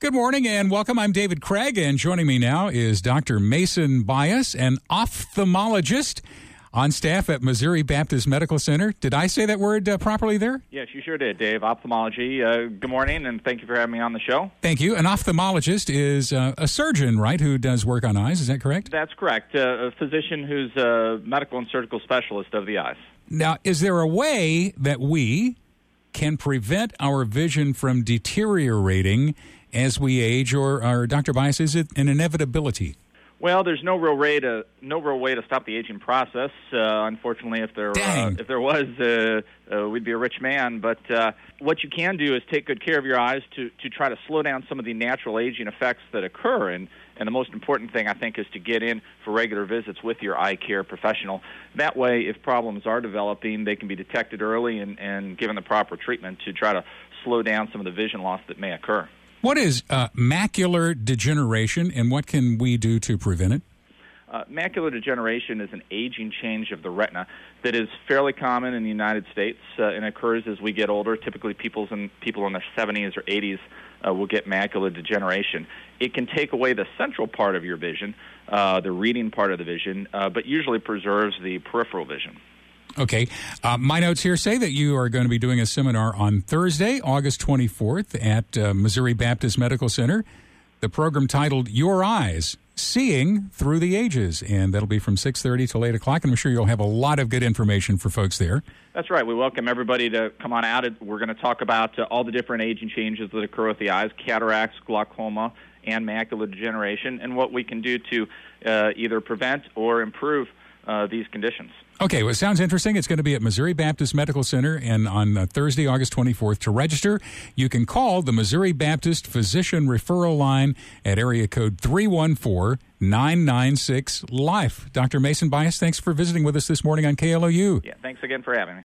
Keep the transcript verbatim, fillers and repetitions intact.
Good morning and welcome. I'm David Craig, and joining me now is Doctor Mason Bias, an ophthalmologist on staff at Missouri Baptist Medical Center. Did I say that word uh, properly there? Yes, you sure did, Dave. Ophthalmology. Uh, good morning, and thank you for having me on the show. Thank you. An ophthalmologist is uh, a surgeon, right, who does work on eyes. Is that correct? That's correct. Uh, a physician who's a medical and surgical specialist of the eyes. Now, is there a way that we can prevent our vision from deteriorating as we age, or, or Doctor Bias, is it an inevitability? Well, there's no real way to no real way to stop the aging process. Uh, unfortunately, if there uh, if there was, uh, uh, we'd be a rich man. But uh, what you can do is take good care of your eyes to to try to slow down some of the natural aging effects that occur. And and the most important thing, I think, is to get in for regular visits with your eye care professional. That way, if problems are developing, they can be detected early and, and given the proper treatment to try to slow down some of the vision loss that may occur. What is uh, macular degeneration, and what can we do to prevent it? Uh, macular degeneration is an aging change of the retina that is fairly common in the United States uh, and occurs as we get older. Typically, people's in, people in their seventies or eighties uh, will get macular degeneration. It can take away the central part of your vision, uh, the reading part of the vision, uh, but usually preserves the peripheral vision. Okay. Uh, my notes here say that you are going to be doing a seminar on Thursday, August twenty-fourth at uh, Missouri Baptist Medical Center. The program titled Your Eyes, Seeing Through the Ages, and that'll be from six thirty till eight o'clock, and I'm sure you'll have a lot of good information for folks there. That's right. We welcome everybody to come on out. We're going to talk about uh, all the different aging changes that occur with the eyes, cataracts, glaucoma, and macular degeneration, and what we can do to uh, either prevent or improve uh, these conditions. Okay, well, it sounds interesting. It's going to be at Missouri Baptist Medical Center, and on uh, Thursday, August twenty-fourth. To register, you can call the Missouri Baptist Physician Referral Line at area code three one four, nine nine six, LIFE. Doctor Mason Bias, thanks for visiting with us this morning on K L O U. Yeah, thanks again for having me.